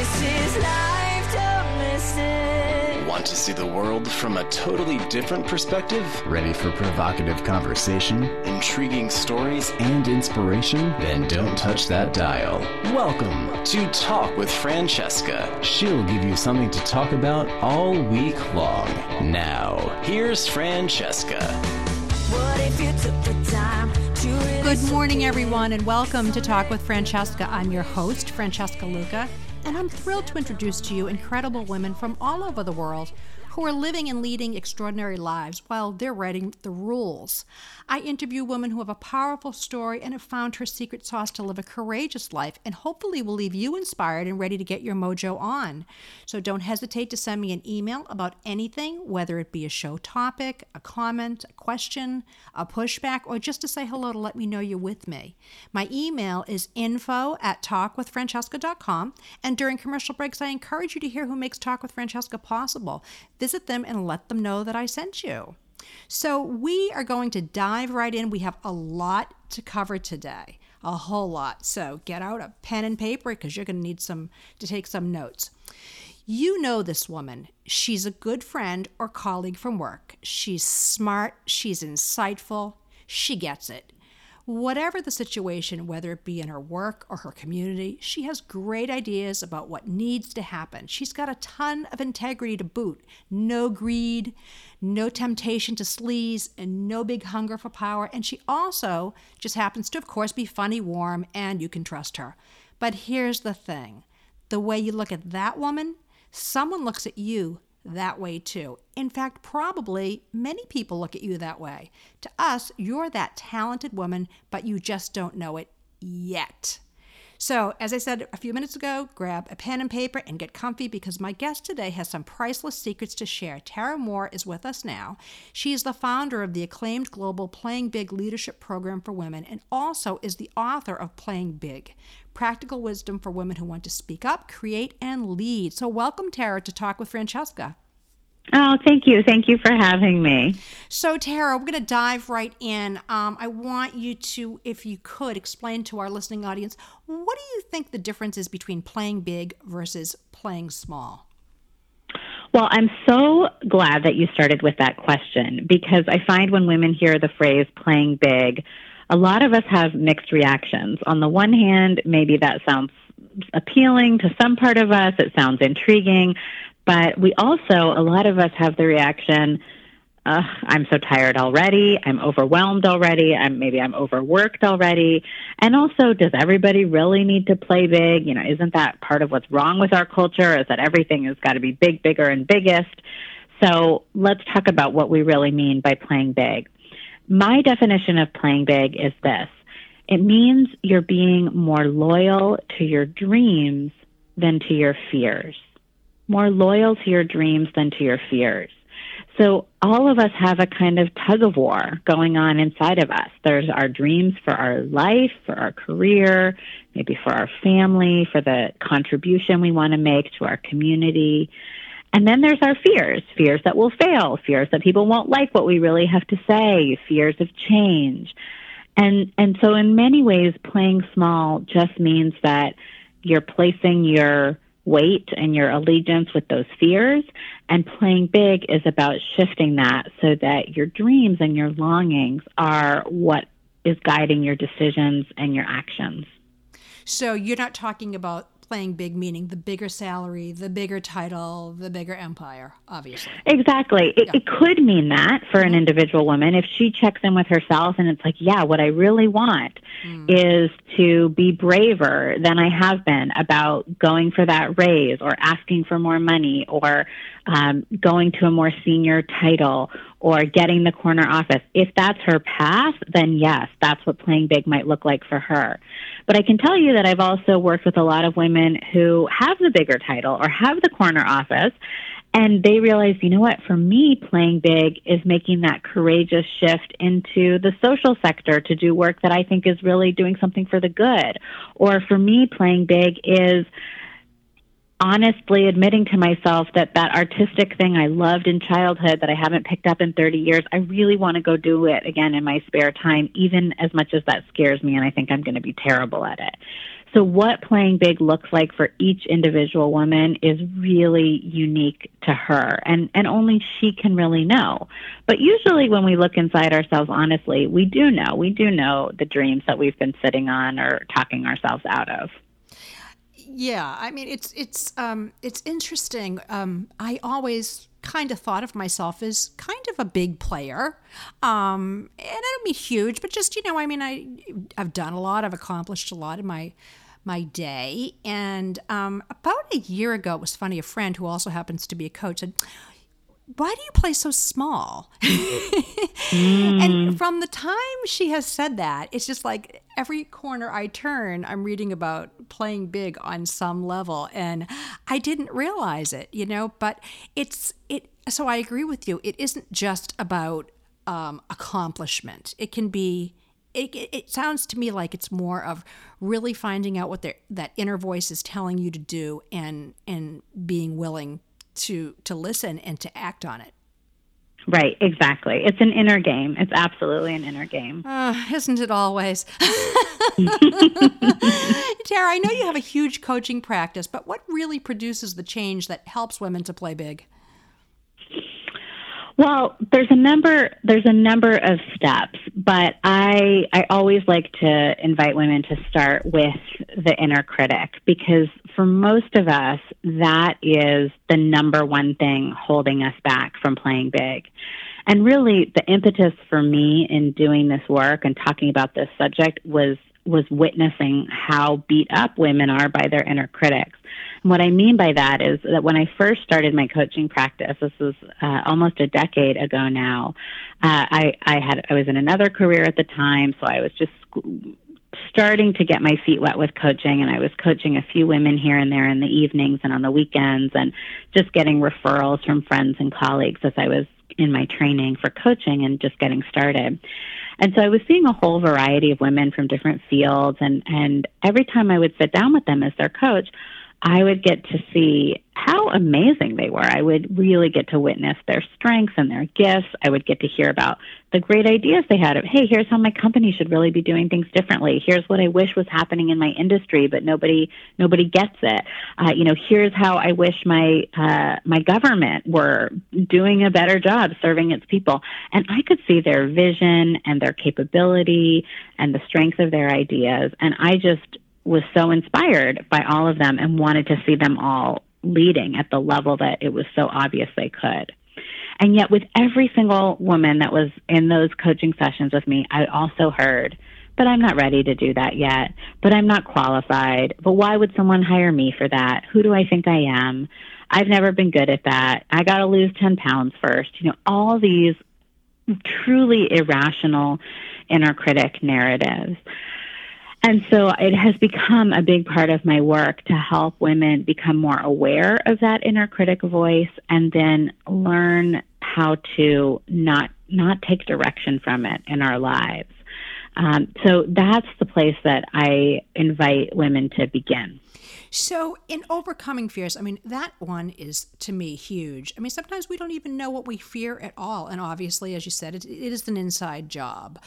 This is life, don't miss it. Want to see the world from a totally different perspective? Ready for provocative conversation, Intriguing stories? and inspiration? Then don't touch that dial. Welcome to Talk with Francesca. She'll give you something to talk about all week long. Now, here's Francesca. What if you took the time to really Good morning, everyone, and welcome to Talk with Francesca. I'm your host, Francesca Luca, and I'm thrilled to introduce to you incredible women from all over the world who are living and leading extraordinary lives while they're writing the rules. I interview women who have a powerful story and have found her secret sauce to live a courageous life, and hopefully will leave you inspired and ready to get your mojo on. So don't hesitate to send me an email about anything, whether it be a show topic, a comment, a question, a pushback, or just to say hello to let me know you're with me. My email is info@talkwithfrancesca.com, and during commercial breaks, I encourage you to hear who makes Talk with Francesca possible. Visit them and let them know that I sent you. So we are going to dive right in. We have a lot to cover today, a whole lot. So get out a pen and paper because you're going to need to take some notes. You know this woman. She's a good friend or colleague from work. She's smart. She's insightful. She gets it. Whatever the situation, whether it be in her work or her community, she has great ideas about what needs to happen. She's got a ton of integrity to boot. No greed, no temptation to sleaze, and no big hunger for power. And she also just happens to, of course, be funny, warm, and you can trust her. But here's the thing. The way you look at that woman, someone looks at you that way too. In fact, probably many people look at you that way. To us, you're that talented woman, but you just don't know it yet. So, as I said a few minutes ago, grab a pen and paper and get comfy because my guest today has some priceless secrets to share. Tara Moore is with us now. She is the founder of the acclaimed global Playing Big leadership program for women and also is the author of Playing Big, Practical Wisdom for Women Who Want to Speak Up, Create, and Lead. So welcome, Tara, to Talk with Francesca. Oh, thank you. Thank you for having me. So, Tara, we're going to dive right in. I want you to, if you could, explain to our listening audience, what do you think the difference is between playing big versus playing small? Well, I'm so glad that you started with that question because I find when women hear the phrase playing big, a lot of us have mixed reactions. On the one hand, maybe that sounds appealing to some part of us. It sounds intriguing. But we also, a lot of us have the reaction, I'm so tired already, I'm overwhelmed already, maybe I'm overworked already. And also, does everybody really need to play big? You know, isn't that part of what's wrong with our culture, is that everything has got to be big, bigger, and biggest? So let's talk about what we really mean by playing big. My definition of playing big is this. It means you're being more loyal to your dreams than to your fears. More loyal to your dreams than to your fears. So all of us have a kind of tug of war going on inside of us. There's our dreams for our life, for our career, maybe for our family, for the contribution we want to make to our community. And then there's our fears that we'll fail, fears that people won't like what we really have to say, fears of change. And so in many ways, playing small just means that you're placing your weight and your allegiance with those fears, and playing big is about shifting that so that your dreams and your longings are what is guiding your decisions and your actions. So you're not talking about playing big, meaning the bigger salary, the bigger title, the bigger empire, obviously. Exactly. It could mean that for an individual woman. If she checks in with herself and it's like, yeah, what I really want is to be braver than I have been about going for that raise or asking for more money or going to a more senior title or getting the corner office. If that's her path, then yes, that's what playing big might look like for her. But I can tell you that I've also worked with a lot of women who have the bigger title or have the corner office, and they realize, you know what, for me, playing big is making that courageous shift into the social sector to do work that I think is really doing something for the good. Or for me, playing big is honestly admitting to myself that that artistic thing I loved in childhood that I haven't picked up in 30 years, I really want to go do it again in my spare time, even as much as that scares me and I think I'm going to be terrible at it. So what playing big looks like for each individual woman is really unique to her, and only she can really know. But usually when we look inside ourselves honestly, we do know the dreams that we've been sitting on or talking ourselves out of. Yeah, I mean, it's interesting. I always kind of thought of myself as kind of a big player, and I don't mean huge, but just I mean, I've done a lot, I've accomplished a lot in my day, and about a year ago, it was funny. A friend who also happens to be a coach said, "Why do you play so small?" And from the time she has said that, it's just like every corner I turn, I'm reading about playing big on some level, and I didn't realize it, but so I agree with you. It isn't just about accomplishment. It can be, it sounds to me like it's more of really finding out what that inner voice is telling you to do, and being willing to listen and to act on it. Right, exactly. It's an inner game. It's absolutely an inner game. Isn't it always? Tara, I know you have a huge coaching practice, but what really produces the change that helps women to play big? Well, there's a number of steps, but I always like to invite women to start with the inner critic, because for most of us, that is the number one thing holding us back from playing big. And really, the impetus for me in doing this work and talking about this subject was witnessing how beat up women are by their inner critics. And what I mean by that is that when I first started my coaching practice, this was almost a decade ago now, I was in another career at the time, so I was just starting to get my feet wet with coaching, and I was coaching a few women here and there in the evenings and on the weekends, and just getting referrals from friends and colleagues as I was in my training for coaching and just getting started. And so I was seeing a whole variety of women from different fields, and every time I would sit down with them as their coach, I would get to see how amazing they were. I would really get to witness their strengths and their gifts. I would get to hear about the great ideas they had of, hey, here's how my company should really be doing things differently. Here's what I wish was happening in my industry, but nobody gets it. Here's how I wish my government were doing a better job serving its people. And I could see their vision and their capability and the strength of their ideas. And I just was so inspired by all of them and wanted to see them all leading at the level that it was so obvious they could. And yet with every single woman that was in those coaching sessions with me, I also heard, but I'm not ready to do that yet, but I'm not qualified, but why would someone hire me for that? Who do I think I am? I've never been good at that. I got to lose 10 pounds first. All these truly irrational inner critic narratives. And so it has become a big part of my work to help women become more aware of that inner critic voice, and then learn how to not take direction from it in our lives. So that's the place that I invite women to begin. So in overcoming fears, I mean, that one is, to me, huge. I mean, sometimes we don't even know what we fear at all. And obviously, as you said, it is an inside job.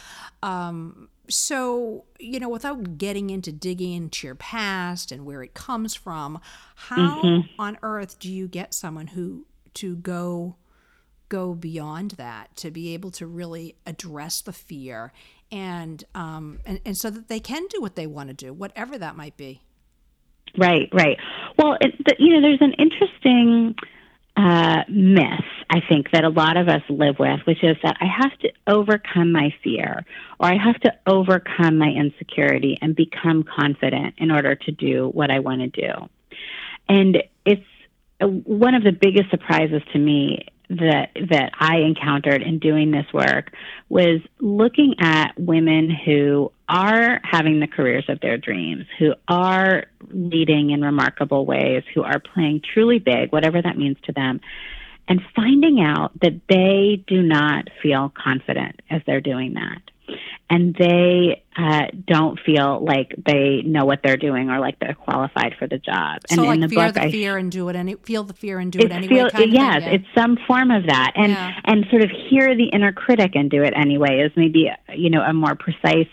So, without getting into digging into your past and where it comes from, how on earth do you get someone to go beyond that, to be able to really address the fear and so that they can do what they want to do, whatever that might be? Right. Well, there's an interesting myth, I think, that a lot of us live with, which is that I have to overcome my fear, or I have to overcome my insecurity and become confident in order to do what I want to do. And it's one of the biggest surprises to me that I encountered in doing this work was looking at women who are having the careers of their dreams, who are leading in remarkable ways, who are playing truly big, whatever that means to them, and finding out that they do not feel confident as they're doing that. And they don't feel like they know what they're doing or like they're qualified for the job. So, and like in the feel book, the fear and do it, and feel the fear and do it anyway. Yes, it's some form of that, and sort of hear the inner critic and do it anyway is maybe a more precise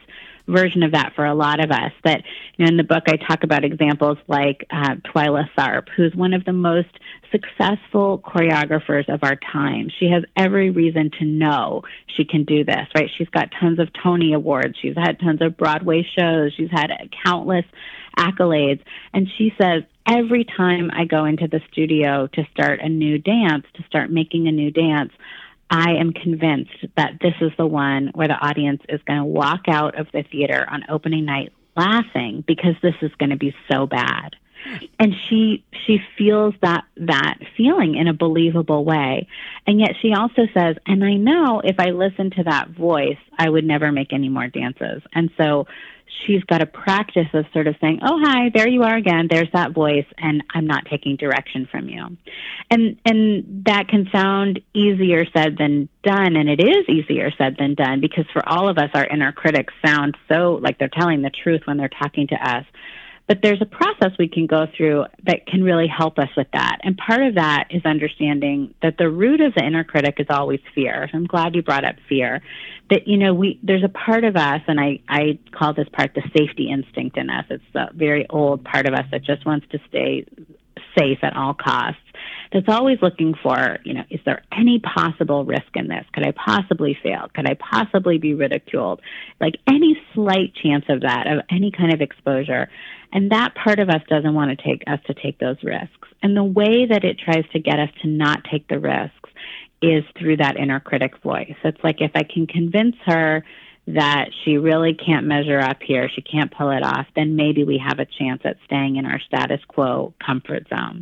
version of that for a lot of us. That, in the book, I talk about examples like Twyla Tharp, who's one of the most successful choreographers of our time. She has every reason to know she can do this, right? She's got tons of Tony Awards. She's had tons of Broadway shows. She's had countless accolades. And she says, every time I go into the studio to start a new dance, to start making a new dance, I am convinced that this is the one where the audience is going to walk out of the theater on opening night laughing because this is going to be so bad. And she feels that feeling in a believable way. And yet she also says, and I know if I listened to that voice, I would never make any more dances. And so she's got a practice of sort of saying, oh, hi, there you are again. There's that voice, and I'm not taking direction from you. And that can sound easier said than done, and it is easier said than done, because for all of us, our inner critics sound so like they're telling the truth when they're talking to us. But there's a process we can go through that can really help us with that. And part of that is understanding that the root of the inner critic is always fear. So I'm glad you brought up fear. That, there's a part of us, and I call this part the safety instinct in us. It's a very old part of us that just wants to stay safe at all costs. That's always looking for, is there any possible risk in this? Could I possibly fail? Could I possibly be ridiculed? Like any slight chance of that, of any kind of exposure. And that part of us doesn't want to take those risks. And the way that it tries to get us to not take the risks is through that inner critic voice. It's like, if I can convince her that she really can't measure up here, she can't pull it off, then maybe we have a chance at staying in our status quo comfort zone.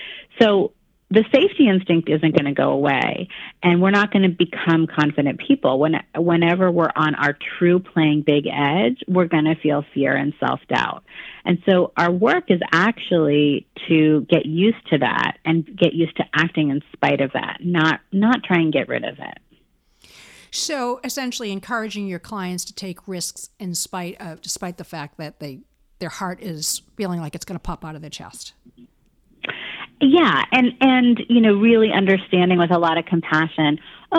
So the safety instinct isn't going to go away, and we're not going to become confident people. Whenever we're on our true playing big edge, we're going to feel fear and self-doubt. And so our work is actually to get used to that and get used to acting in spite of that, not try and get rid of it. So essentially encouraging your clients to take risks despite the fact that their heart is feeling like it's going to pop out of their chest. Yeah, and really understanding with a lot of compassion,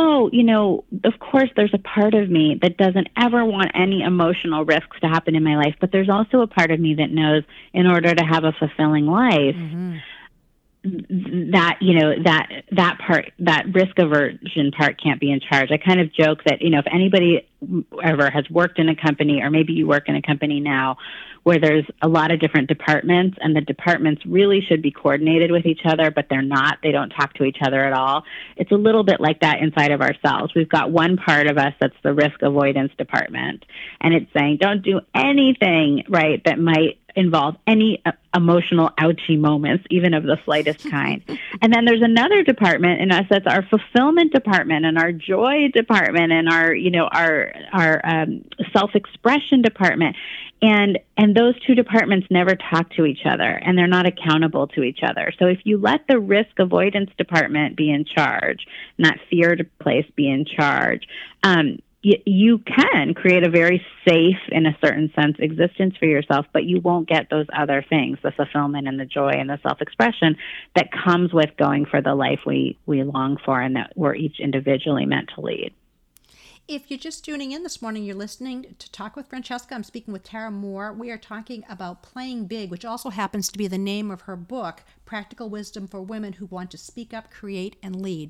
of course there's a part of me that doesn't ever want any emotional risks to happen in my life, but there's also a part of me that knows in order to have a fulfilling life, that part, that risk aversion part can't be in charge. I kind of joke that, if anybody ever has worked in a company, or maybe you work in a company now where there's a lot of different departments, and the departments really should be coordinated with each other, but they're not. They don't talk to each other at all. It's a little bit like that inside of ourselves. We've got one part of us that's the risk avoidance department, and it's saying, don't do anything, right, that might involve any emotional ouchy moments, even of the slightest kind. And then there's another department in us that's our fulfillment department and our joy department and our self-expression department. And those two departments never talk to each other, and they're not accountable to each other. So if you let the risk avoidance department be in charge, not fear place be in charge, you can create a very safe, in a certain sense, existence for yourself, but you won't get those other things, the fulfillment and the joy and the self-expression that comes with going for the life we long for and that we're each individually meant to lead. If you're just tuning in this morning, you're listening to Talk with Francesca. I'm speaking with Tara Moore. We are talking about Playing Big, which also happens to be the name of her book, Practical Wisdom for Women Who Want to Speak Up, Create, and Lead.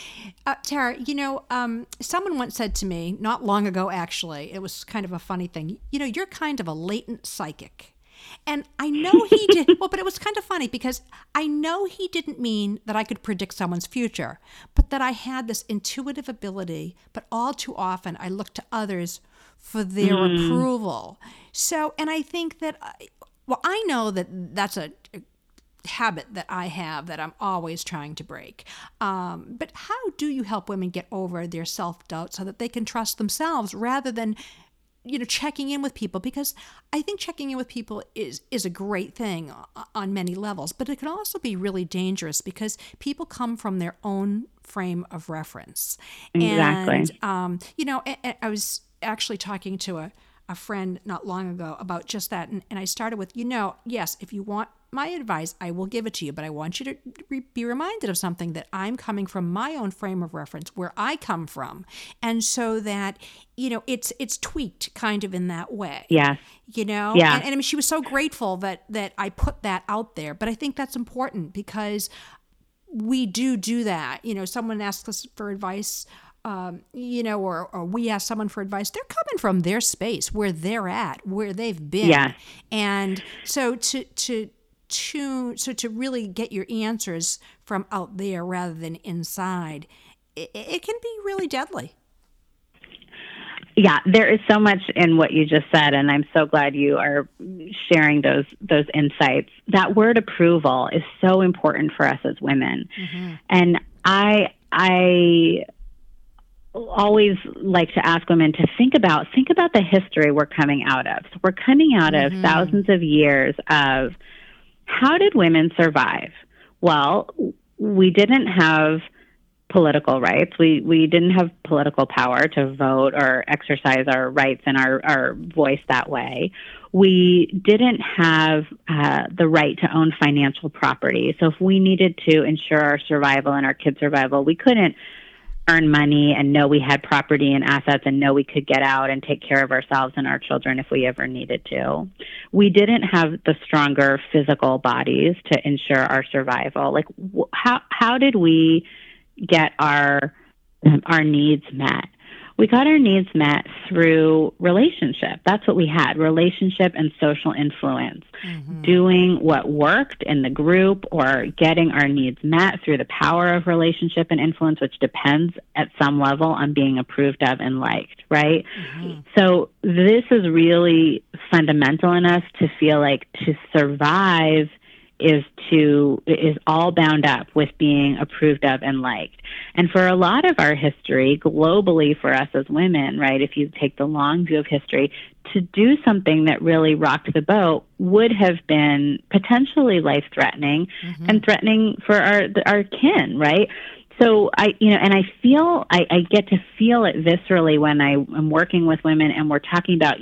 Tara, someone once said to me, not long ago actually, it was kind of a funny thing, you're kind of a latent psychic. And I know he did, but it was kind of funny because I know he didn't mean that I could predict someone's future, but that I had this intuitive ability, but all too often I look to others for their approval. So, and I think that, I know that that's a habit that I have that I'm always trying to break. But how do you help women get over their self-doubt so that they can trust themselves rather than checking in with people? Because I think checking in with people is a great thing on many levels, but it can also be really dangerous because people come from their own frame of reference. Exactly. And, I was actually talking to a friend not long ago about just that. And I started with, yes, if you want my advice, I will give it to you, but I want you to be reminded of something, that I'm coming from my own frame of reference, where I come from. And so that, it's tweaked kind of in that way. Yeah. Yeah. And I mean, she was so grateful that I put that out there. But I think that's important, because we do that. Someone asks us for advice, or we ask someone for advice. They're coming from their space, where they're at, where they've been. Yeah. And so to really get your answers from out there rather than inside, it can be really deadly. Yeah, there is so much in what you just said, and I'm so glad you are sharing those insights. That word approval is so important for us as women. Mm-hmm. And I always like to ask women to think about the history we're coming out of. So we're coming out of thousands of years of, how did women survive? Well, we didn't have political rights. We didn't have political power to vote or exercise our rights and our voice that way. We didn't have the right to own financial property. So if we needed to ensure our survival and our kids' survival, we couldn't earn money and know we had property and assets and know we could get out and take care of ourselves and our children if we ever needed to. We didn't have the stronger physical bodies to ensure our survival. Like, how did we get our needs met? We got our needs met through relationship. That's what we had, relationship and social influence. Mm-hmm. Doing what worked in the group, or getting our needs met through the power of relationship and influence, which depends at some level on being approved of and liked, right? Mm-hmm. So this is really fundamental in us to feel like to survive is all bound up with being approved of and liked. And for a lot of our history, globally for us as women, right, if you take the long view of history, to do something that really rocked the boat would have been potentially life-threatening and threatening for our kin, right? So I get to feel it viscerally when I'm working with women and we're talking about,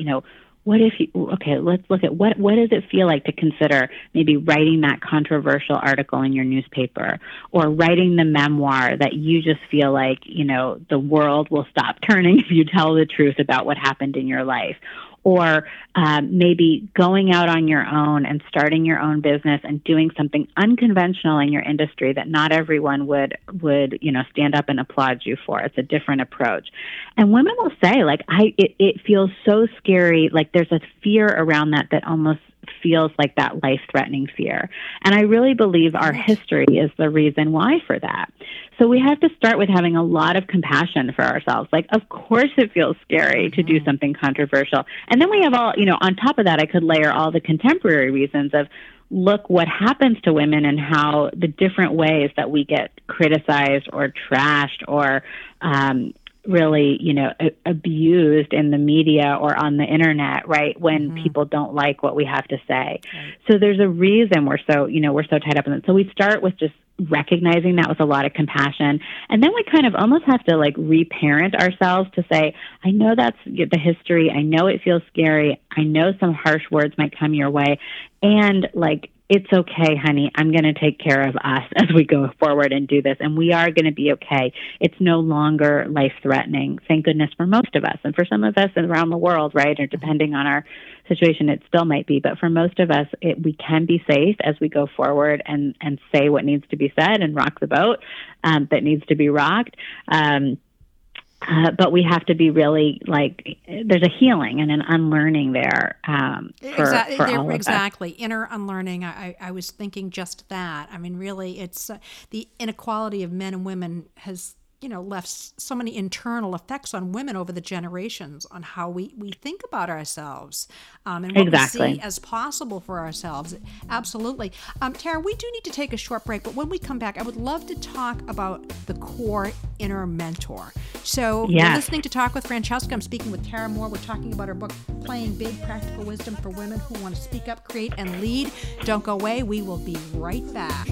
let's look at what does it feel like to consider maybe writing that controversial article in your newspaper, or writing the memoir that you just feel like, the world will stop turning if you tell the truth about what happened in your life. Or maybe going out on your own and starting your own business and doing something unconventional in your industry that not everyone would stand up and applaud you for. It's a different approach. And women will say, like, it feels so scary, like there's a fear around that almost feels like that life-threatening fear. And I really believe our history is the reason why for that. So we have to start with having a lot of compassion for ourselves. Like, of course it feels scary to do something controversial. And then we have all, on top of that, I could layer all the contemporary reasons of, look what happens to women and how the different ways that we get criticized or trashed or really, abused in the media or on the internet, right? When people don't like what we have to say. Right. So there's a reason we're so tied up in it. So we start with just recognizing that with a lot of compassion. And then we kind of almost have to like reparent ourselves to say, I know that's the history. I know it feels scary. I know some harsh words might come your way. And like, it's okay, honey. I'm going to take care of us as we go forward and do this. And we are going to be okay. It's no longer life-threatening, thank goodness, for most of us. And for some of us around the world, right, or depending on our situation, it still might be. But for most of us, we can be safe as we go forward and say what needs to be said and rock the boat that needs to be rocked. But we have to be really like, there's a healing and an unlearning there for all of us. Exactly. Inner unlearning. I was thinking just that. I mean, really, it's the inequality of men and women has, left so many internal effects on women over the generations on how we think about ourselves and what we see as possible for ourselves. Absolutely. Tara, we do need to take a short break, but when we come back, I would love to talk about the core inner mentor. So you're listening to Talk with Francesca. I'm speaking with Tara Moore. We're talking about her book, Playing Big, Practical Wisdom for Women Who Want to Speak Up, Create, and Lead. Don't go away. We will be right back.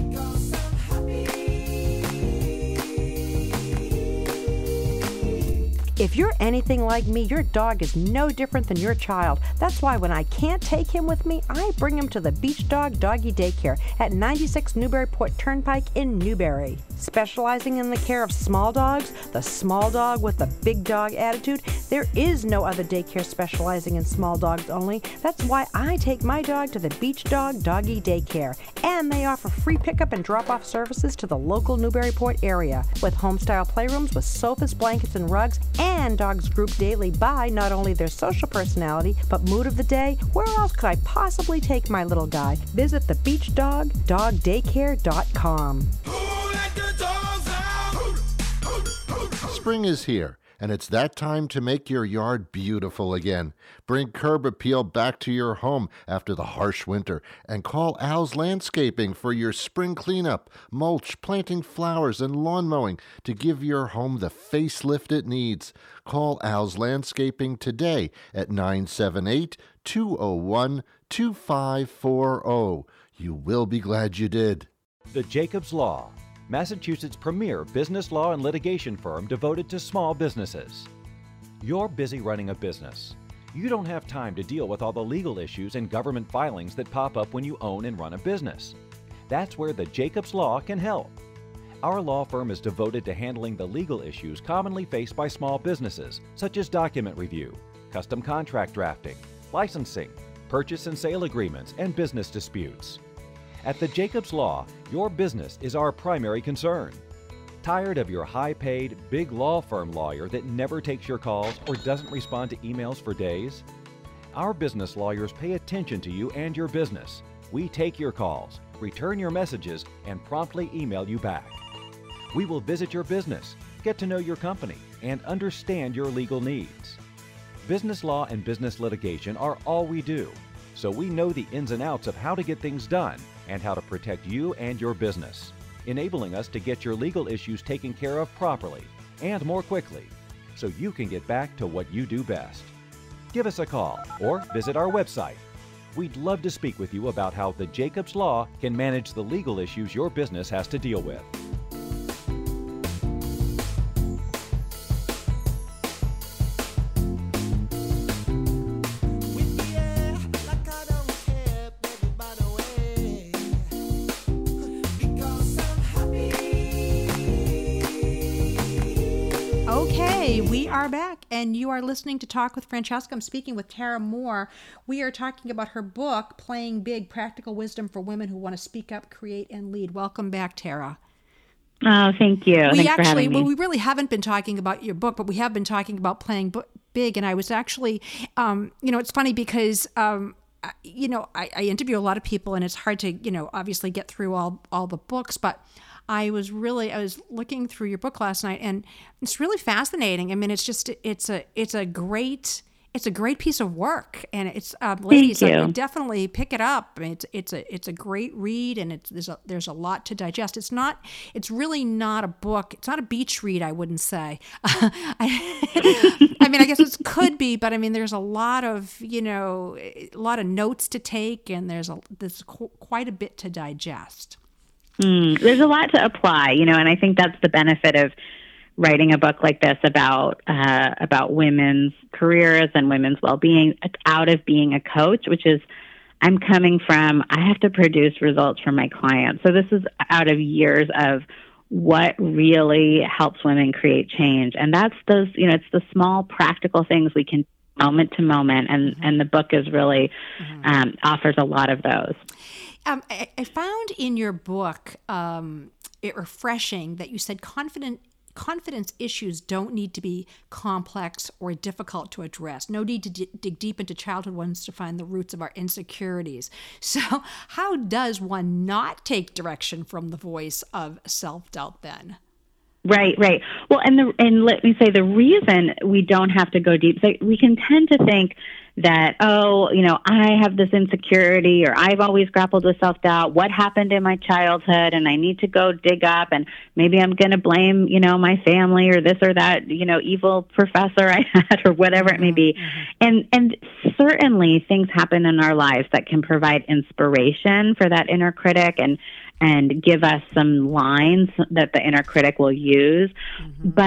If you're anything like me, your dog is no different than your child. That's why when I can't take him with me, I bring him to the Beach Dog Doggy Daycare at 96 Newburyport Turnpike in Newbury. Specializing in the care of small dogs, the small dog with the big dog attitude, there is no other daycare specializing in small dogs only. That's why I take my dog to the Beach Dog Doggy Daycare. And they offer free pickup and drop-off services to the local Newburyport area, with home-style playrooms with sofas, blankets, and rugs, and dogs grouped daily by not only their social personality, but mood of the day. Where else could I possibly take my little guy? Visit thebeachdogdaycare.com. Spring is here, and it's that time to make your yard beautiful again. Bring curb appeal back to your home after the harsh winter, and call Al's Landscaping for your spring cleanup, mulch, planting flowers, and lawn mowing to give your home the facelift it needs. Call Al's Landscaping today at 978-201-2540. You will be glad you did. The Jacobs Law, Massachusetts' premier business law and litigation firm devoted to small businesses. You're busy running a business. You don't have time to deal with all the legal issues and government filings that pop up when you own and run a business. That's where the Jacobs Law can help. Our law firm is devoted to handling the legal issues commonly faced by small businesses, such as document review, custom contract drafting, licensing, purchase and sale agreements, and business disputes. At the Jacobs Law, your business is our primary concern. Tired of your high-paid, big law firm lawyer that never takes your calls or doesn't respond to emails for days? Our business lawyers pay attention to you and your business. We take your calls, return your messages, and promptly email you back. We will visit your business, get to know your company, and understand your legal needs. Business law and business litigation are all we do, so we know the ins and outs of how to get things done and how to protect you and your business, enabling us to get your legal issues taken care of properly and more quickly, so you can get back to what you do best. Give us a call or visit our website. We'd love to speak with you about how the Jacobs Law can manage the legal issues your business has to deal with. We are back, and you are listening to Talk with Francesca. I'm speaking with Tara Moore. We are talking about her book, Playing Big, Practical Wisdom for Women Who Want to Speak Up, Create, and Lead. Welcome back, Tara. Oh, thank you. Thanks for having me. Well, we really haven't been talking about your book, but we have been talking about playing big. And I was actually, it's funny because, I interview a lot of people, and it's hard to, obviously get through all the books, but I was looking through your book last night, and it's really fascinating. I mean, it's a great piece of work, and it's ladies, definitely pick it up. It's a great read, and there's a lot to digest. It's really not a book. It's not a beach read, I wouldn't say. I mean, I guess it could be, but I mean, there's a lot of notes to take, and there's quite a bit to digest. There's a lot to apply, and I think that's the benefit of writing a book like this about women's careers and women's well-being out of being a coach, which is I'm coming from, I have to produce results for my clients. So this is out of years of what really helps women create change. And that's those, it's the small practical things we can moment to moment. And the book is really offers a lot of those. I found in your book it refreshing that you said confidence issues don't need to be complex or difficult to address. No need to dig deep into childhood ones to find the roots of our insecurities. So how does one not take direction from the voice of self-doubt then? Right. Well, and let me say the reason we don't have to go deep, so we can tend to think that, I have this insecurity, or I've always grappled with self-doubt. What happened in my childhood? And I need to go dig up, and maybe I'm going to blame, my family or this or that, evil professor I had, or whatever it may be. And certainly things happen in our lives that can provide inspiration for that inner critic and give us some lines that the inner critic will use. But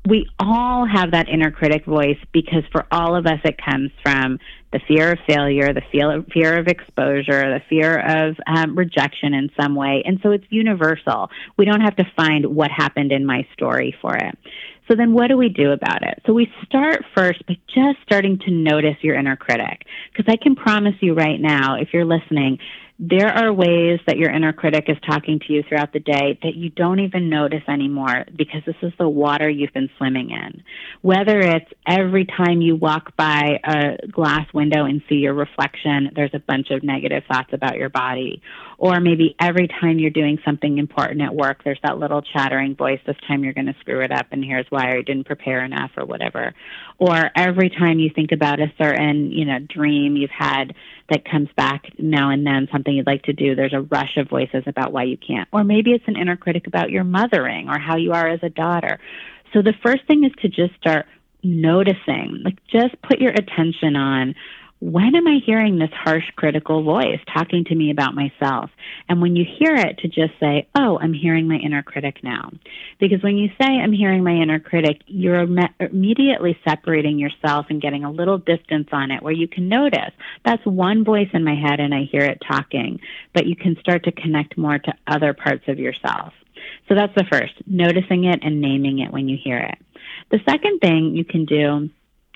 we all have that inner critic voice, because for all of us, it comes from the fear of failure, the fear of exposure, the fear of rejection in some way. And so it's universal. We don't have to find what happened in my story for it. So then what do we do about it? So we start first by just starting to notice your inner critic, because I can promise you right now, if you're listening, there are ways that your inner critic is talking to you throughout the day that you don't even notice anymore, because this is the water you've been swimming in. Whether it's every time you walk by a glass window and see your reflection, there's a bunch of negative thoughts about your body. Or maybe every time you're doing something important at work, there's that little chattering voice, this time you're going to screw it up and here's why, or you didn't prepare enough or whatever. Or every time you think about a certain, dream you've had that comes back now and then, something you'd like to do, there's a rush of voices about why you can't. Or maybe it's an inner critic about your mothering or how you are as a daughter. So the first thing is to just start noticing, just put your attention on, when am I hearing this harsh, critical voice talking to me about myself? And when you hear it, to just say, oh, I'm hearing my inner critic now. Because when you say, I'm hearing my inner critic, you're immediately separating yourself and getting a little distance on it, where you can notice, that's one voice in my head and I hear it talking, but you can start to connect more to other parts of yourself. So that's the first, noticing it and naming it when you hear it. The second thing you can do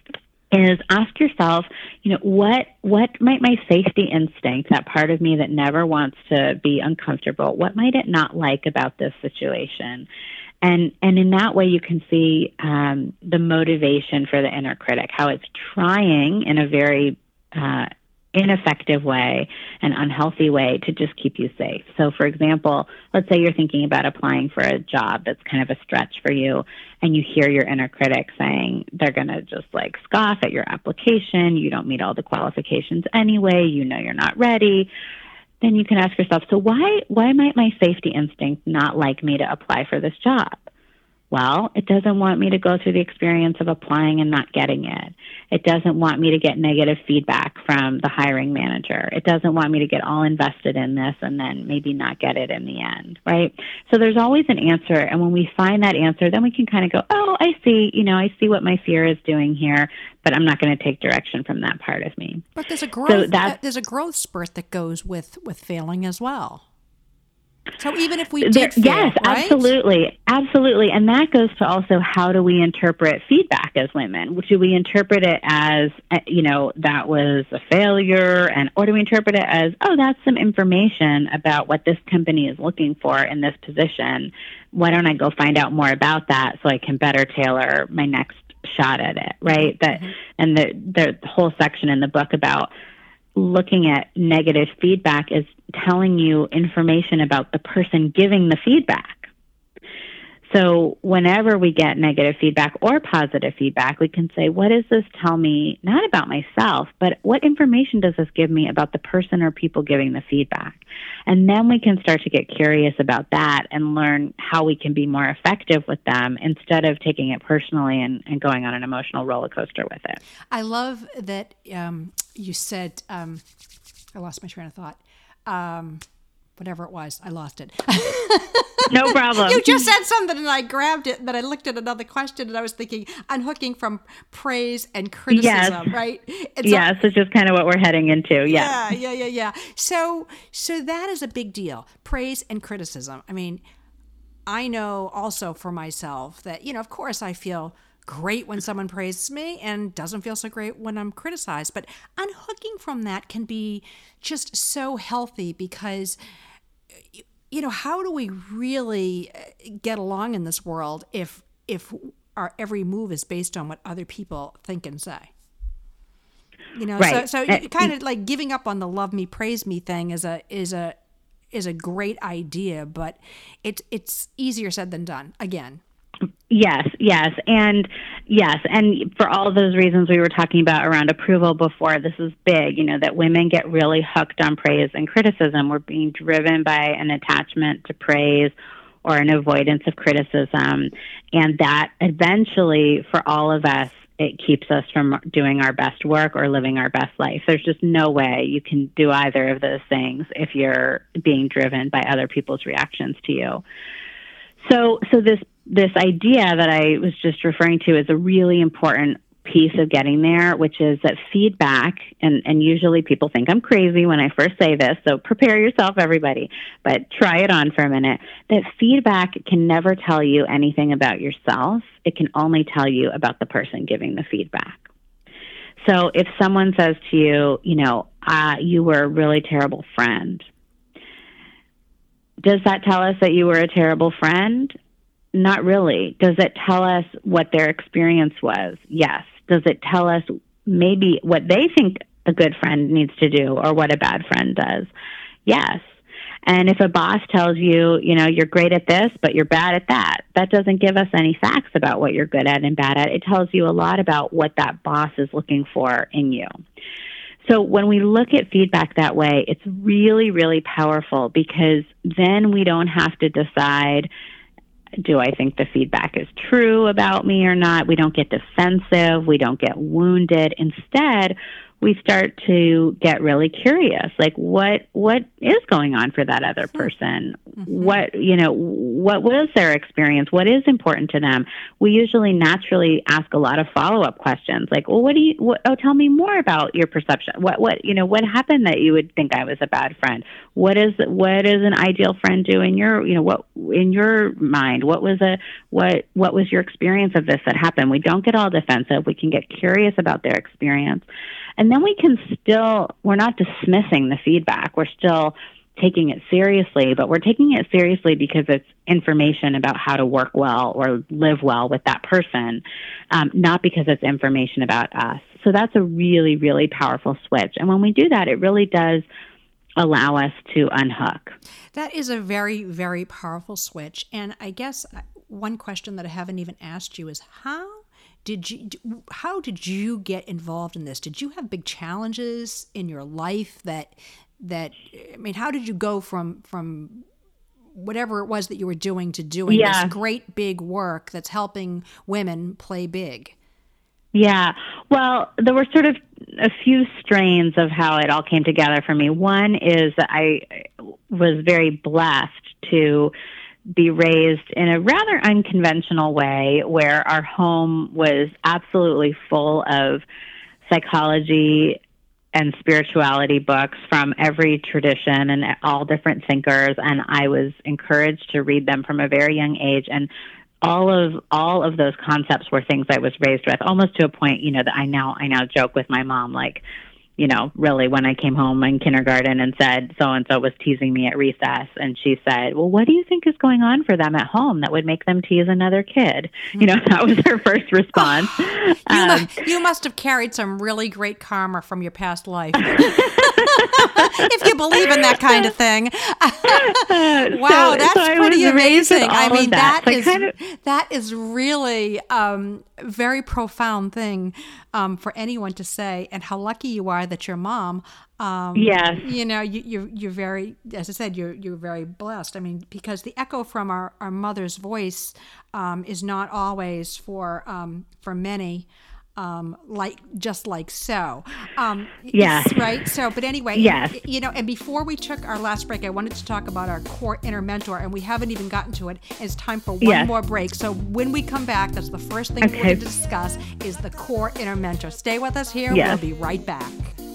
is ask yourself, what might my safety instinct, that part of me that never wants to be uncomfortable, what might it not like about this situation? And in that way, you can see the motivation for the inner critic, how it's trying in a very ineffective way, an unhealthy way, to just keep you safe. So, for example, let's say you're thinking about applying for a job that's kind of a stretch for you, and you hear your inner critic saying they're going to just scoff at your application, you don't meet all the qualifications anyway, you're not ready. Then you can ask yourself, so why might my safety instinct not like me to apply for this job? Well, it doesn't want me to go through the experience of applying and not getting it. It doesn't want me to get negative feedback from the hiring manager. It doesn't want me to get all invested in this and then maybe not get it in the end, right? So there's always an answer. And when we find that answer, then we can kind of go, oh, I see what my fear is doing here, but I'm not going to take direction from that part of me. But there's a growth, there's a growth spurt that goes with failing as well. So even if we did fail, yes, right? Absolutely. And that goes to also, how do we interpret feedback as women? Do we interpret it as, that was a failure, or do we interpret it as, oh, that's some information about what this company is looking for in this position. Why don't I go find out more about that so I can better tailor my next shot at it, right? And the whole section in the book about looking at negative feedback is telling you information about the person giving the feedback. So whenever we get negative feedback or positive feedback, we can say, what does this tell me, not about myself, but what information does this give me about the person or people giving the feedback? And then we can start to get curious about that and learn how we can be more effective with them, instead of taking it personally and going on an emotional roller coaster with it. I love that you said, I lost my train of thought. Whatever it was, I lost it. No problem. You just said something and I grabbed it, and then I looked at another question and I was thinking, unhooking from praise and criticism, right? Yes, it's just kind of what we're heading into. Yeah. Yeah. So that is a big deal. Praise and criticism. I mean, I know also for myself that, of course I feel great when someone praises me and doesn't feel so great when I'm criticized. But unhooking from that can be just so healthy, because, how do we really get along in this world if our every move is based on what other people think and say? Right. So kind of like giving up on the love me, praise me thing is a great idea, but it's easier said than done. Again. Yes. And for all those reasons we were talking about around approval before, this is big, that women get really hooked on praise and criticism. We're being driven by an attachment to praise or an avoidance of criticism. And that eventually, for all of us, it keeps us from doing our best work or living our best life. There's just no way you can do either of those things if you're being driven by other people's reactions to you. So this idea that I was just referring to is a really important piece of getting there, which is that feedback, and usually people think I'm crazy when I first say this, so prepare yourself, everybody, but try it on for a minute, that feedback can never tell you anything about yourself. It can only tell you about the person giving the feedback. So if someone says to you, you were a really terrible friend, does that tell us that you were a terrible friend? Not really. Does it tell us what their experience was? Yes. Does it tell us maybe what they think a good friend needs to do or what a bad friend does? Yes. And if a boss tells you, you're great at this, but you're bad at that, that doesn't give us any facts about what you're good at and bad at. It tells you a lot about what that boss is looking for in you. So when we look at feedback that way, it's really, really powerful, because then we don't have to decide, do I think the feedback is true about me or not? We don't get defensive. We don't get wounded. Instead, we start to get really curious, like what is going on for that other person? Mm-hmm. What was their experience? What is important to them? We usually naturally ask a lot of follow-up questions, like, well, tell me more about your perception. What happened that you would think I was a bad friend? What is an ideal friend do in your, what in your mind? What was your experience of this that happened? We don't get all defensive. We can get curious about their experience. And then we're not dismissing the feedback. We're still taking it seriously, but we're taking it seriously because it's information about how to work well or live well with that person, not because it's information about us. So that's a really, really powerful switch. And when we do that, it really does allow us to unhook. That is a very, very powerful switch. And I guess one question that I haven't even asked you is how did you get involved in this? Did you have big challenges in your life how did you go from whatever it was that you were doing to doing this great big work that's helping women play big? Yeah. Well, there were sort of a few strains of how it all came together for me. One is that I was very blessed to be raised in a rather unconventional way, where our home was absolutely full of psychology and spirituality books from every tradition and all different thinkers. And I was encouraged to read them from a very young age. And all of those concepts were things I was raised with, almost to a point, that I now joke with my mom, like, really, when I came home in kindergarten and said so-and-so was teasing me at recess, and she said, well, what do you think is going on for them at home that would make them tease another kid? That was her first response. You must have carried some really great karma from your past life. If you believe in that kind of thing. Wow, that's pretty amazing. I mean, that is really very profound thing for anyone to say, and how lucky you are that your mom, yes, you're very, as I said, you're very blessed. I mean, because the echo from our mother's voice is not always for many. Like so. Yes. Right. So, but anyway, yes. And before we took our last break, I wanted to talk about our core inner mentor, and we haven't even gotten to it. It's time for one more break. So when we come back, that's the first thing we're going to discuss is the core inner mentor. Stay with us here. Yes. We'll be right back.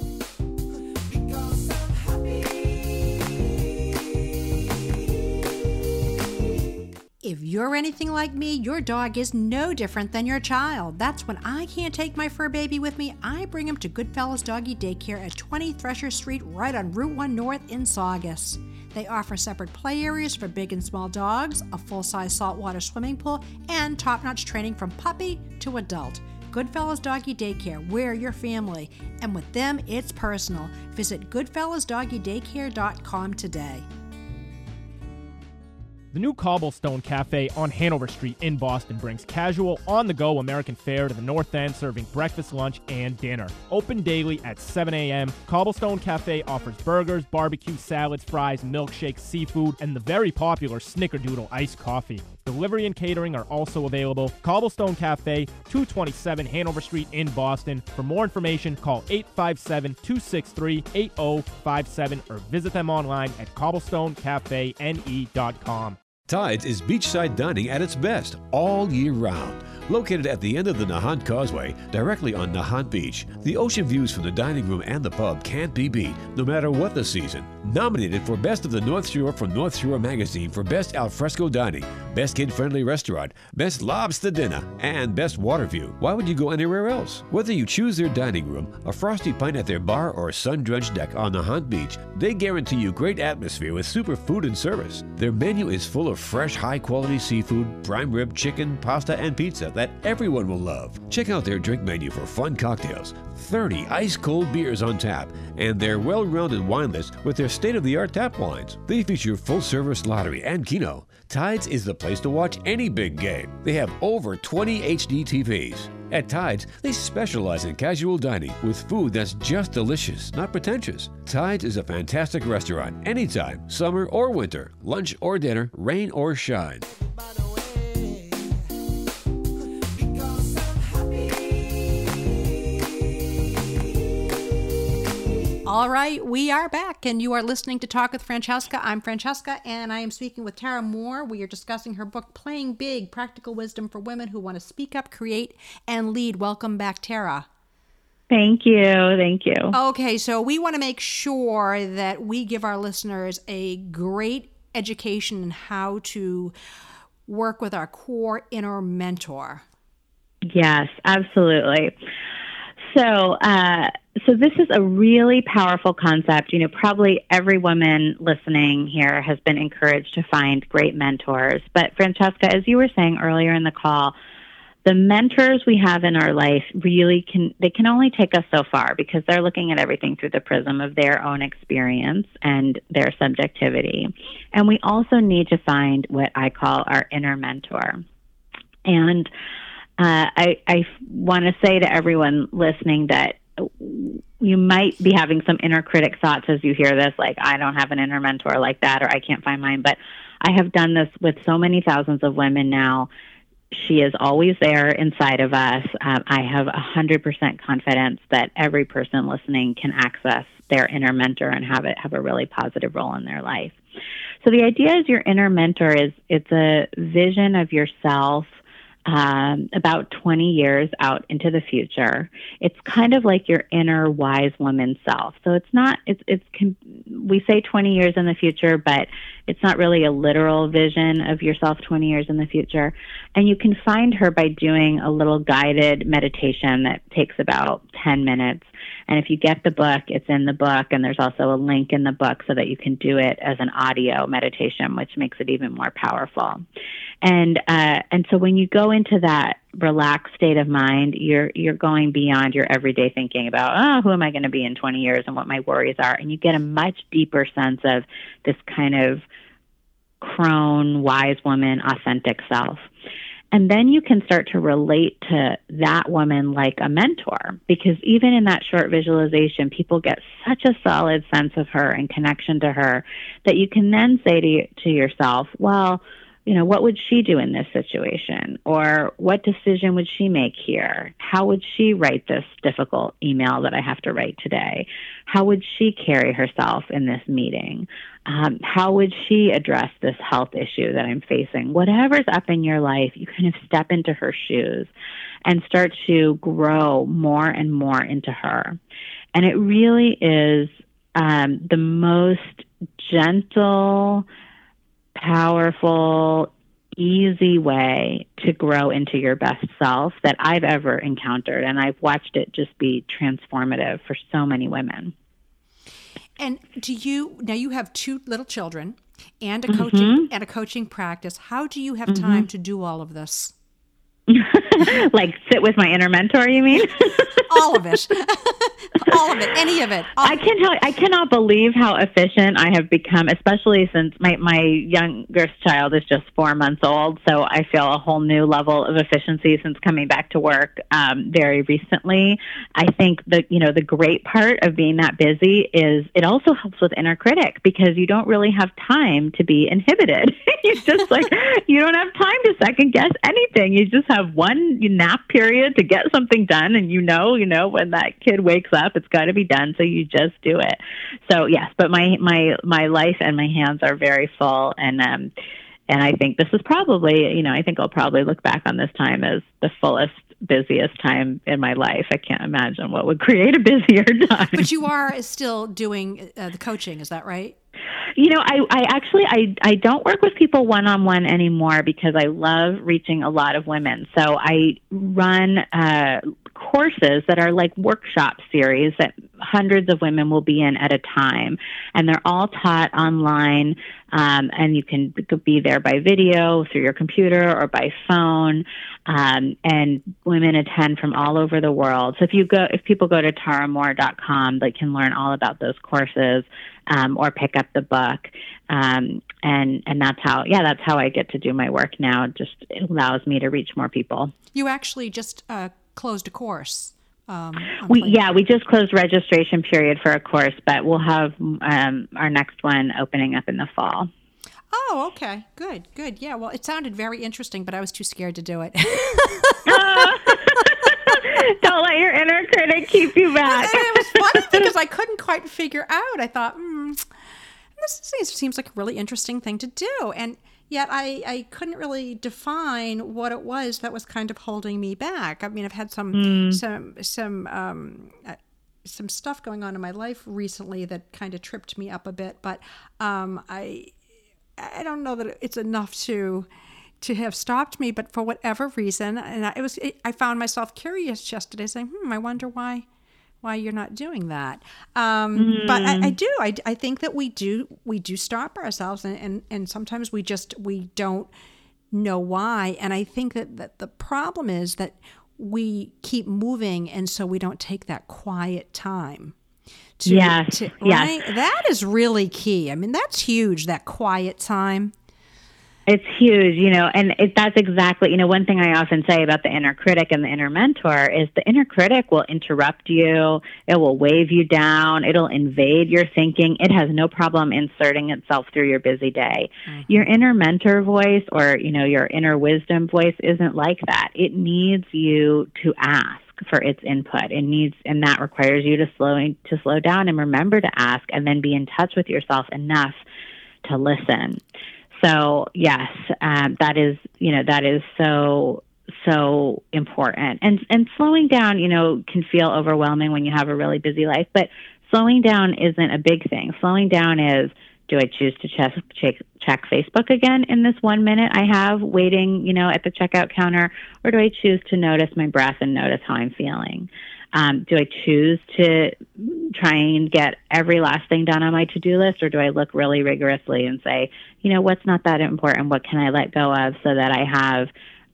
If you're anything like me, your dog is no different than your child. That's when I can't take my fur baby with me, I bring him to Goodfellas Doggy Daycare at 20 Thresher Street, right on Route 1 North in Saugus. They offer separate play areas for big and small dogs, a full-size saltwater swimming pool, and top-notch training from puppy to adult. Goodfellas Doggy Daycare, we're your family, and with them, it's personal. Visit goodfellasdoggydaycare.com today. The new Cobblestone Cafe on Hanover Street in Boston brings casual, on-the-go American fare to the North End, serving breakfast, lunch, and dinner. Open daily at 7 a.m., Cobblestone Cafe offers burgers, barbecue, salads, fries, milkshakes, seafood, and the very popular Snickerdoodle iced coffee. Delivery and catering are also available. Cobblestone Cafe, 227 Hanover Street in Boston. For more information, call 857-263-8057 or visit them online at cobblestonecafene.com. Tides is beachside dining at its best all year round. Located at the end of the Nahant Causeway, directly on Nahant Beach, the ocean views from the dining room and the pub can't be beat, no matter what the season. Nominated for Best of the North Shore from North Shore Magazine for Best Alfresco Dining, Best Kid-Friendly Restaurant, Best Lobster Dinner, and Best Water View. Why would you go anywhere else? Whether you choose their dining room, a frosty pint at their bar, or a sun-drenched deck on Nahant Beach, they guarantee you great atmosphere with super food and service. Their menu is full of fresh, high-quality seafood, prime rib, chicken, pasta, and pizza that everyone will love. Check out their drink menu for fun cocktails, 30 ice-cold beers on tap, and their well-rounded wine list with their state-of-the-art tap wines. They feature full-service lottery and keno. Tides is the place to watch any big game. They have over 20 HD TVs. At Tides, they specialize in casual dining with food that's just delicious, not pretentious. Tides is a fantastic restaurant anytime, summer or winter, lunch or dinner, rain or shine. All right, we are back, and you are listening to Talk with Francesca. I'm Francesca, and I am speaking with Tara Moore. We are discussing her book, Playing Big, Practical Wisdom for Women Who Want to Speak Up, Create, and Lead. Welcome back, Tara. Thank you. Thank you. Okay, so we want to make sure that we give our listeners a great education in how to work with our core inner mentor. Yes, absolutely. So this is a really powerful concept. You know, probably every woman listening here has been encouraged to find great mentors. But Francesca, as you were saying earlier in the call, the mentors we have in our life really can only take us so far because they're looking at everything through the prism of their own experience and their subjectivity. And we also need to find what I call our inner mentor. And I want to say to everyone listening that you might be having some inner critic thoughts as you hear this, like, I don't have an inner mentor like that, or I can't find mine. But I have done this with so many thousands of women now. She is always there inside of us. I have 100% confidence that every person listening can access their inner mentor and have a really positive role in their life. So the idea is your inner mentor it's a vision of yourself about 20 years out into the future. It's kind of like your inner wise woman self. So we say 20 years in the future, but it's not really a literal vision of yourself 20 years in the future. And you can find her by doing a little guided meditation that takes about 10 minutes. And if you get the book, it's in the book, and there's also a link in the book so that you can do it as an audio meditation, which makes it even more powerful. And so when you go into that relaxed state of mind, you're going beyond your everyday thinking about, who am I going to be in 20 years and what my worries are, and you get a much deeper sense of this kind of crone, wise woman, authentic self. And then you can start to relate to that woman like a mentor, because even in that short visualization, people get such a solid sense of her and connection to her that you can then say to yourself, well, you know, what would she do in this situation? Or what decision would she make here? How would she write this difficult email that I have to write today? How would she carry herself in this meeting? How would she address this health issue that I'm facing? Whatever's up in your life, you kind of step into her shoes and start to grow more and more into her. And it really is the most gentle, powerful, easy way to grow into your best self that I've ever encountered. And I've watched it just be transformative for so many women. And now you have 2 little children and a coaching practice. How do you have time to do all of this? Like sit with my inner mentor, you mean? All of it. All of it. Any of it. I cannot believe how efficient I have become, especially since my youngest child is just 4 months old. So I feel a whole new level of efficiency since coming back to work very recently. I think the great part of being that busy is it also helps with inner critic, because you don't really have time to be inhibited. You just you don't have time to second guess anything. You just have one nap period to get something done, and you know when that kid wakes up, it's got to be done, so you just do it. So yes, but my life and my hands are very full, and And I think this is probably, I think I'll probably look back on this time as the fullest, busiest time in my life. I can't imagine what would create a busier time. But you are still doing the coaching, is that right? I actually don't work with people one-on-one anymore because I love reaching a lot of women. So I run courses that are like workshop series that hundreds of women will be in at a time. And they're all taught online. And you can be there by video, through your computer, or by phone. And women attend from all over the world. So if people go to taramoore.com, they can learn all about those courses, or pick up the book. And that's how I get to do my work now. It allows me to reach more people. You actually just closed a course. We just closed registration period for a course, but we'll have our next one opening up in the fall. Oh, okay. Good. Yeah, well, it sounded very interesting, but I was too scared to do it. Don't let your inner critic keep you back. And it was funny because I couldn't quite figure out. I thought, this seems like a really interesting thing to do. And yet I couldn't really define what it was that was kind of holding me back. I mean, I've had some stuff going on in my life recently that kind of tripped me up a bit, but I don't know that it's enough to have stopped me, but for whatever reason, and I found myself curious yesterday, saying, I wonder why you're not doing that. But I think that we do stop ourselves, and sometimes we don't know why. And I think that the problem is that we keep moving, and so we don't take that quiet time. Yes. Right? That is really key. I mean, that's huge, that quiet time. It's huge, and that's exactly, one thing I often say about the inner critic and the inner mentor is the inner critic will interrupt you. It will wave you down. It'll invade your thinking. It has no problem inserting itself through your busy day. Mm-hmm. Your inner mentor voice or, your inner wisdom voice isn't like that. It needs you to ask for its input. And that requires you to slow down and remember to ask, and then be in touch with yourself enough to listen. So yes, that is so important. And slowing down, can feel overwhelming when you have a really busy life, but slowing down isn't a big thing. Slowing down is, do I choose to check Facebook again in this 1 minute I have waiting, at the checkout counter, or do I choose to notice my breath and notice how I'm feeling? Do I choose to try and get every last thing done on my to-do list, or do I look really rigorously and say, what's not that important? What can I let go of so that I have,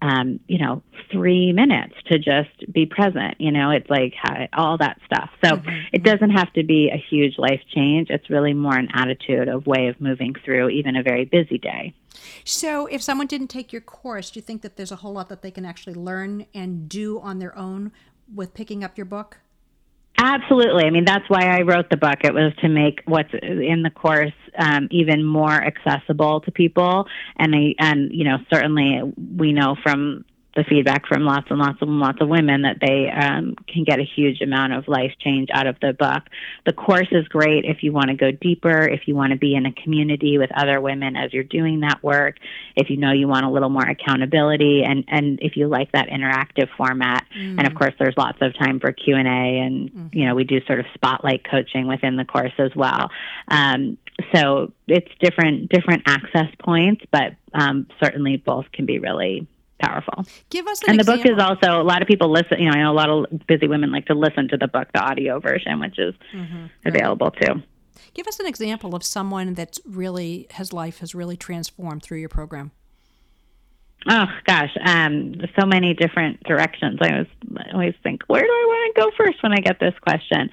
3 minutes to just be present? It's like all that stuff. So It doesn't have to be a huge life change. It's really more an attitude, of way of moving through even a very busy day. So if someone didn't take your course, do you think that there's a whole lot that they can actually learn and do on their own with picking up your book? Absolutely. I mean, that's why I wrote the book. It was to make what's in the course even more accessible to people. And certainly we know from the feedback from lots of women that they can get a huge amount of life change out of the book. The course is great if you want to go deeper, if you want to be in a community with other women as you're doing that work, if you want a little more accountability, and if you like that interactive format. And of course, there's lots of time for Q&A, and we do sort of spotlight coaching within the course as well. So it's different access points, but certainly both can be really powerful. Give us an and example. The book is also, a lot of people listen, I know a lot of busy women like to listen to the book, the audio version, which is available too. Give us an example of someone that's really, his life has really transformed through your program. Oh gosh, so many different directions. I always think, where do I want to go first when I get this question?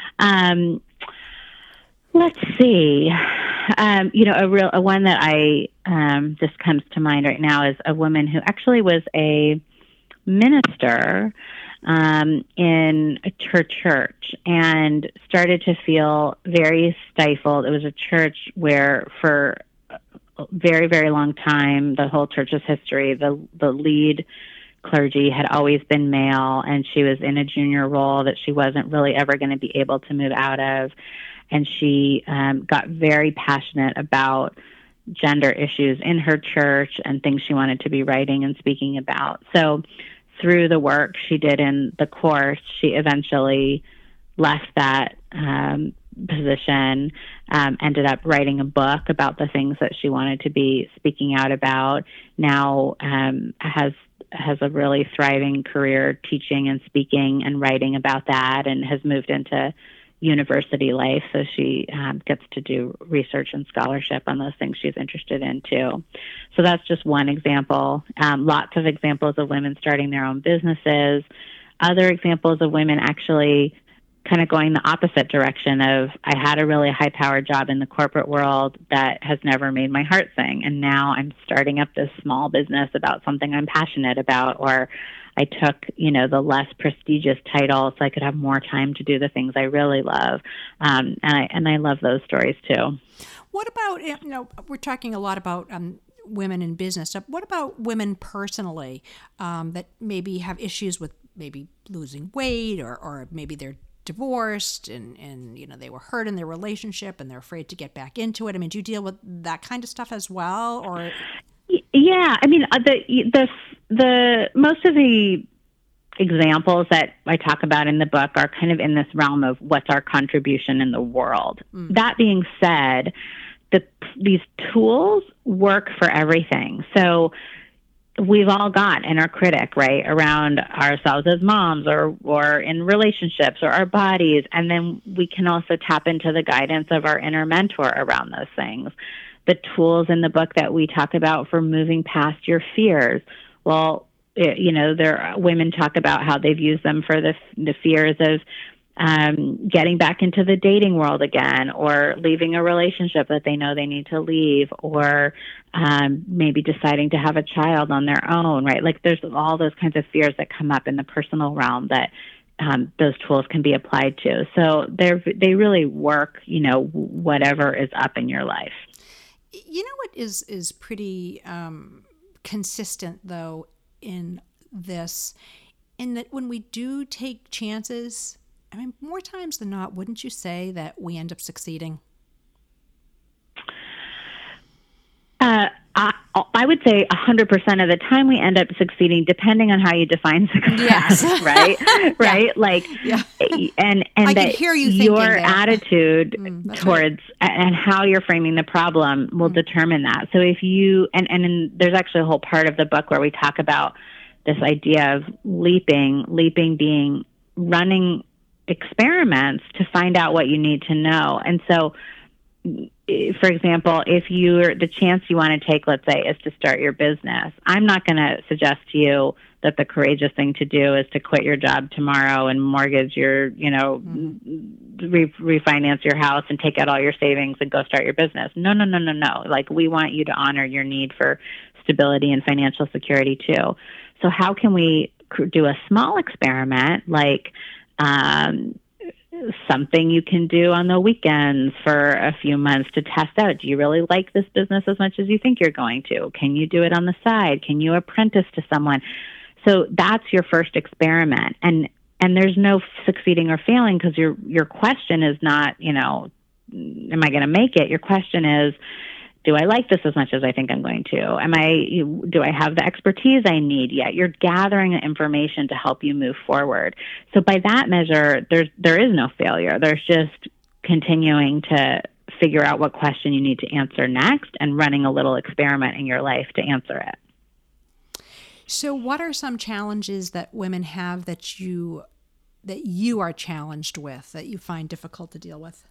Let's see. A one that I just comes to mind right now is a woman who actually was a minister in her church and started to feel very stifled. It was a church where for a very, very long time, the whole church's history, the lead clergy had always been male, and she was in a junior role that she wasn't really ever going to be able to move out of. And she got very passionate about gender issues in her church and things she wanted to be writing and speaking about. So through the work she did in the course, she eventually left that position, ended up writing a book about the things that she wanted to be speaking out about. Now has a really thriving career teaching and speaking and writing about that, and has moved into university life. So she gets to do research and scholarship on those things she's interested in too. So that's just one example. Lots of examples of women starting their own businesses. Other examples of women actually kind of going the opposite direction of, I had a really high-powered job in the corporate world that has never made my heart sing, and now I'm starting up this small business about something I'm passionate about, or I took, the less prestigious title so I could have more time to do the things I really love. And I love those stories too. What about, we're talking a lot about women in business. What about women personally that maybe have issues with maybe losing weight, or maybe they're divorced and they were hurt in their relationship and they're afraid to get back into it? I mean, do you deal with that kind of stuff as well, or? Yeah, I mean, the most of the examples that I talk about in the book are kind of in this realm of what's our contribution in the world. That being said, these tools work for everything. So we've all got inner critic, right, around ourselves as moms or in relationships or our bodies. And then we can also tap into the guidance of our inner mentor around those things. The tools in the book that we talk about for moving past your fears. Well, women talk about how they've used them for the fears of getting back into the dating world again, or leaving a relationship that they know they need to leave, or maybe deciding to have a child on their own, right? Like there's all those kinds of fears that come up in the personal realm that those tools can be applied to. So they really work, whatever is up in your life. You know what is pretty consistent, though, in this, in that when we do take chances, I mean, more times than not, wouldn't you say that we end up succeeding? I would say 100% of the time we end up succeeding, depending on how you define success. Yes. Right? Right? Yeah. Like, yeah. and I that can hear you your thinking that. attitude towards and how you're framing the problem will determine that. So if you, and there's actually a whole part of the book where we talk about this idea of leaping being running experiments to find out what you need to know. And so, for example, if the chance you want to take, let's say, is to start your business, I'm not going to suggest to you that the courageous thing to do is to quit your job tomorrow and mortgage your, refinance your house and take out all your savings and go start your business. No. Like, we want you to honor your need for stability and financial security too. So how can we do a small experiment, like something you can do on the weekends for a few months to test out? Do you really like this business as much as you think you're going to? Can you do it on the side? Can you apprentice to someone? So that's your first experiment. And there's no succeeding or failing, because your question is not, am I going to make it? Your question is, do I like this as much as I think I'm going to? Do I have the expertise I need yet? You're gathering the information to help you move forward. So by that measure, there is no failure. There's just continuing to figure out what question you need to answer next and running a little experiment in your life to answer it. So what are some challenges that women have that you are challenged with, that you find difficult to deal with?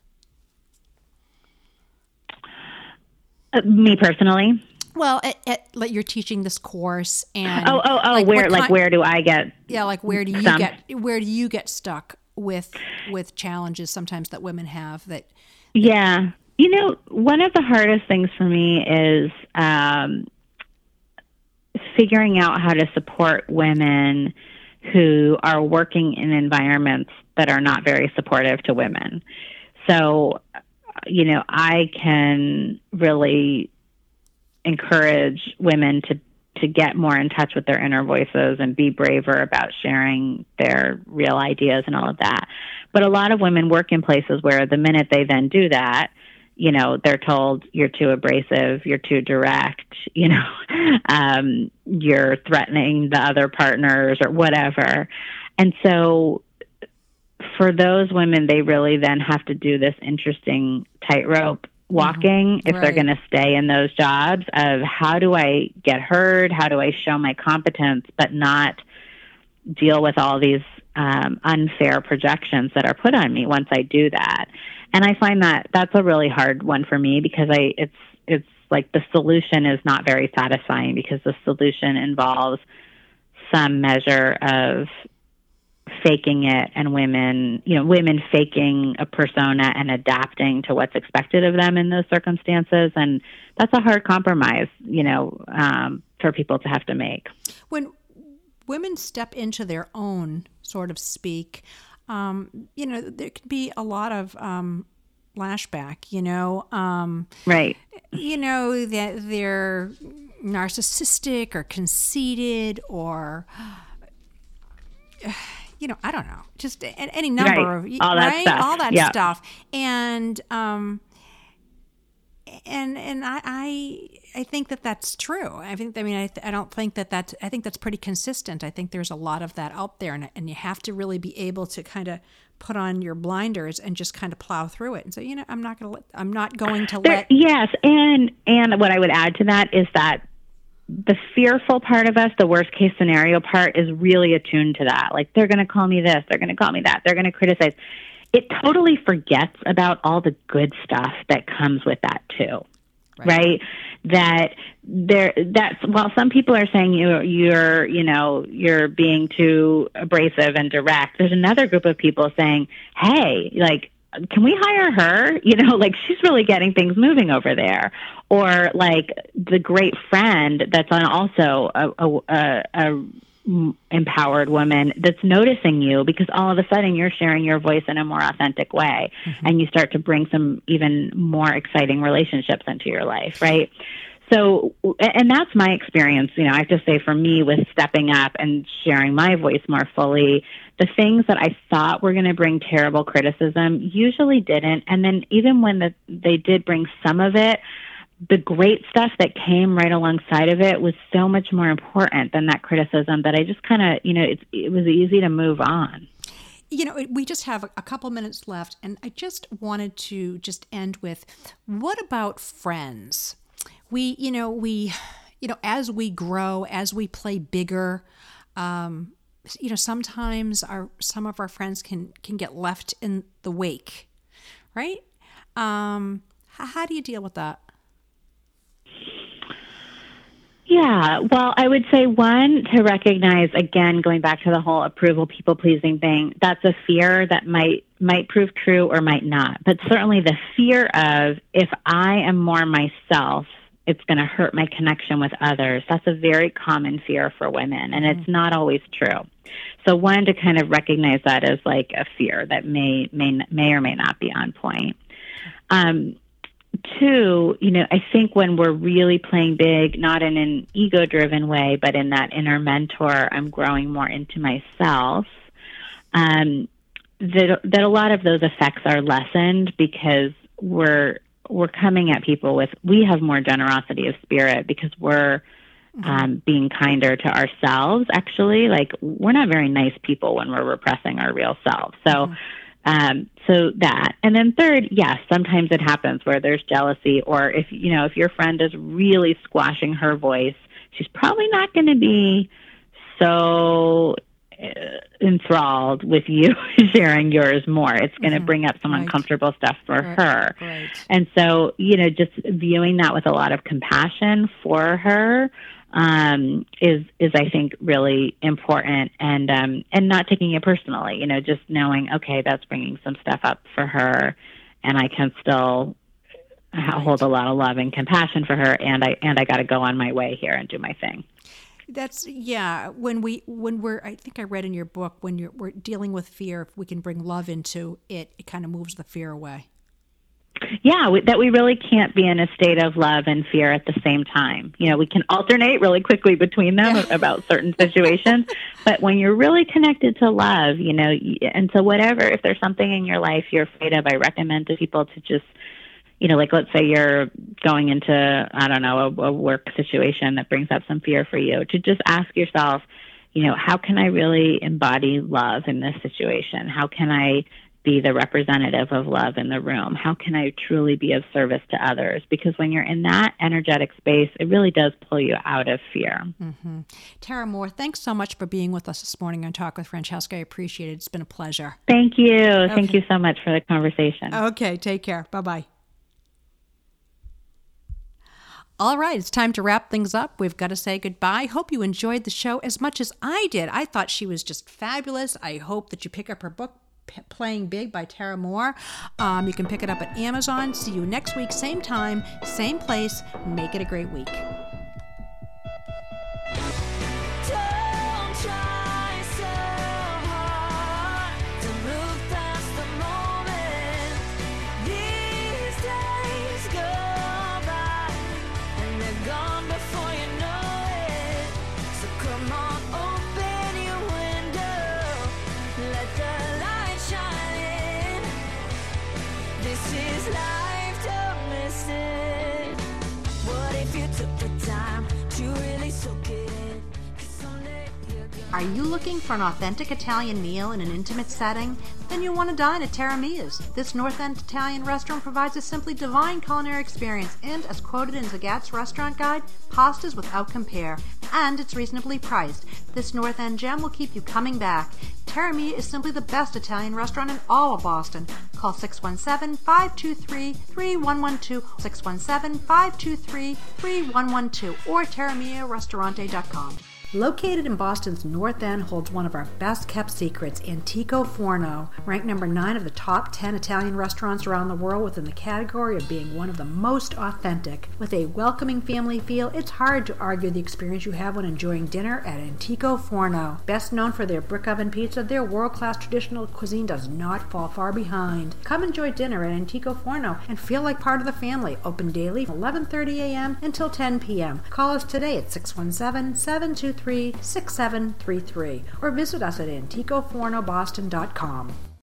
Me personally? Well, like you're teaching this course, and where do I get? Yeah, like where do you get stuck with challenges sometimes that women have that? Yeah, one of the hardest things for me is figuring out how to support women who are working in environments that are not very supportive to women. So, I can really encourage women to get more in touch with their inner voices and be braver about sharing their real ideas and all of that. But a lot of women work in places where the minute they then do that, they're told you're too abrasive, you're too direct, you're threatening the other partners or whatever. And so for those women, they really then have to do this interesting tightrope walking if they're going to stay in those jobs of how do I get heard? How do I show my competence, but not deal with all these unfair projections that are put on me once I do that? And I find that that's a really hard one for me because it's like the solution is not very satisfying because the solution involves some measure of faking it and women faking a persona and adapting to what's expected of them in those circumstances. And that's a hard compromise, for people to have to make. When women step into their own, sort of speak, there could be a lot of flashback, right. That they're narcissistic or conceited or, I don't know, just any number of all that stuff. All that stuff. And I think that that's true. I don't think that I think that's pretty consistent. I think there's a lot of that out there, and you have to really be able to kind of put on your blinders and just kind of plow through it and say, I'm not going to let. Yes, and what I would add to that is that the fearful part of us, the worst case scenario part, is really attuned to that. Like, they're going to call me this, they're going to call me that, they're going to criticize. It totally forgets about all the good stuff that comes with that too, right? While some people are saying you're being too abrasive and direct, there's another group of people saying, hey, like, can we hire her? She's really getting things moving over there. Or like the great friend that's also a empowered woman that's noticing you because all of a sudden you're sharing your voice in a more authentic way, and you start to bring some even more exciting relationships into your life, right? So, and that's my experience, I have to say, for me, with stepping up and sharing my voice more fully. The things that I thought were going to bring terrible criticism usually didn't. And then even when they did bring some of it, the great stuff that came right alongside of it was so much more important than that criticism that I just kind of, it was easy to move on. We just have a couple minutes left, and I just wanted to just end with, what about friends? We as we grow, as we play bigger, sometimes some of our friends can get left in the wake, right? How do you deal with that? Yeah, well, I would say, one, to recognize, again, going back to the whole approval, people-pleasing thing, that's a fear that might prove true or might not. But certainly the fear of, if I am more myself, it's going to hurt my connection with others. That's a very common fear for women, and it's not always true. So one, to kind of recognize that as like a fear that may or may not be on point. Two, I think when we're really playing big, not in an ego-driven way, but in that inner mentor, I'm growing more into myself, that a lot of those effects are lessened because we're coming at people with, we have more generosity of spirit because we're being kinder to ourselves, actually. Like, we're not very nice people when we're repressing our real selves. So, so that. And then third, yes, sometimes it happens where there's jealousy, or if your friend is really squashing her voice, she's probably not going to be so enthralled with you sharing yours more. It's going to bring up some uncomfortable stuff for her. Right. And so, just viewing that with a lot of compassion for her is I think really important, and not taking it personally, just knowing, okay, that's bringing some stuff up for her, and I can still hold a lot of love and compassion for her, and I got to go on my way here and do my thing. That's, yeah. When we're, I think I read in your book, when we're dealing with fear, if we can bring love into it, it kind of moves the fear away. Yeah, that we really can't be in a state of love and fear at the same time. We can alternate really quickly between them about certain situations, but when you're really connected to love, and so whatever, if there's something in your life you're afraid of, I recommend to people to just, like let's say you're going into, I don't know, a work situation that brings up some fear for you, to just ask yourself, how can I really embody love in this situation? How can I be the representative of love in the room? How can I truly be of service to others? Because when you're in that energetic space, it really does pull you out of fear. Mm-hmm. Tara Moore, thanks so much for being with us this morning on Talk with Francesca. I appreciate it. It's been a pleasure. Thank you. Okay. Thank you so much for the conversation. Okay, take care. Bye-bye. All right, it's time to wrap things up. We've got to say goodbye. Hope you enjoyed the show as much as I did. I thought she was just fabulous. I hope that you pick up her book, Playing Big by Tara Moore. You can pick it up at Amazon. See you next week, same time, same place. Make it a great week. Are you looking for an authentic Italian meal in an intimate setting? Then you want to dine at Terra Mia's. This North End Italian restaurant provides a simply divine culinary experience, and as quoted in Zagat's restaurant guide, pastas without compare, and it's reasonably priced. This North End gem will keep you coming back. Terra Mia is simply the best Italian restaurant in all of Boston. Call 617-523-3112, 617-523-3112, or terramiarestaurante.com. Located in Boston's North End holds one of our best-kept secrets, Antico Forno, ranked number 9 of the top 10 Italian restaurants around the world within the category of being one of the most authentic. With a welcoming family feel, it's hard to argue the experience you have when enjoying dinner at Antico Forno. Best known for their brick oven pizza, their world-class traditional cuisine does not fall far behind. Come enjoy dinner at Antico Forno and feel like part of the family. Open daily from 11:30 a.m. until 10 p.m. Call us today at 617-723-6733 or visit us at AnticoFornoBoston.com.